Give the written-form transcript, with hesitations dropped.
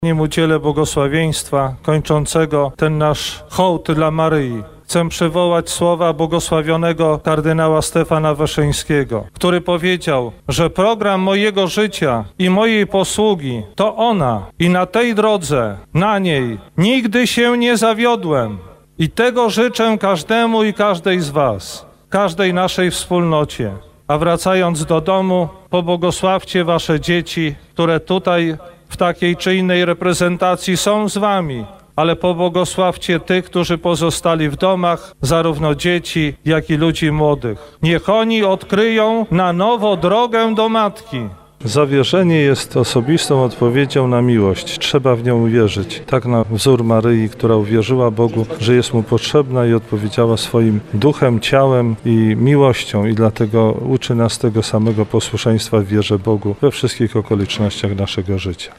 Nim udzielę błogosławieństwa kończącego ten nasz hołd dla Maryi. Chcę przywołać słowa błogosławionego kardynała Stefana Wyszyńskiego, który powiedział, że program mojego życia i mojej posługi to ona i na tej drodze, na niej nigdy się nie zawiodłem. I tego życzę każdemu i każdej z was, każdej naszej wspólnocie. A wracając do domu, pobłogosławcie wasze dzieci, które tutaj w takiej czy innej reprezentacji są z wami, ale pobłogosławcie tych, którzy pozostali w domach, zarówno dzieci, jak i ludzi młodych. Niech oni odkryją na nowo drogę do Matki. Zawierzenie jest osobistą odpowiedzią na miłość. Trzeba w nią uwierzyć. Tak na wzór Maryi, która uwierzyła Bogu, że jest Mu potrzebna i odpowiedziała swoim duchem, ciałem i miłością. I dlatego uczy nas tego samego posłuszeństwa w wierze Bogu we wszystkich okolicznościach naszego życia.